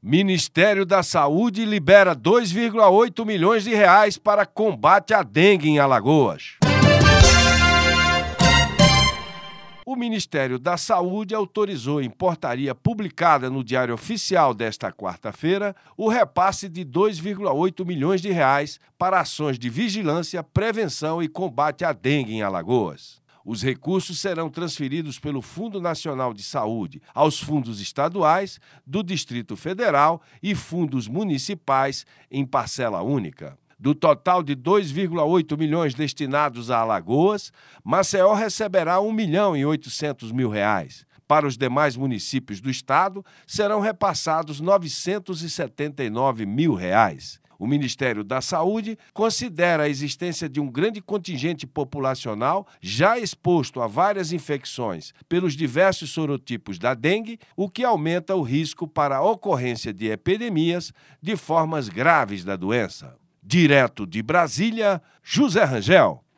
Ministério da Saúde libera 2,8 milhões de reais para combate à dengue em Alagoas. O Ministério da Saúde autorizou em portaria publicada no Diário Oficial desta quarta-feira o repasse de 2,8 milhões de reais para ações de vigilância, prevenção e combate à dengue em Alagoas. Os recursos serão transferidos pelo Fundo Nacional de Saúde aos fundos estaduais, do Distrito Federal e fundos municipais em parcela única. Do total de 2,8 milhões destinados a Alagoas, Maceió receberá R$ 1.800.000. Para os demais municípios do estado, serão repassados R$ 979.000. O Ministério da Saúde considera a existência de um grande contingente populacional já exposto a várias infecções pelos diversos sorotipos da dengue, o que aumenta o risco para a ocorrência de epidemias de formas graves da doença. Direto de Brasília, José Rangel.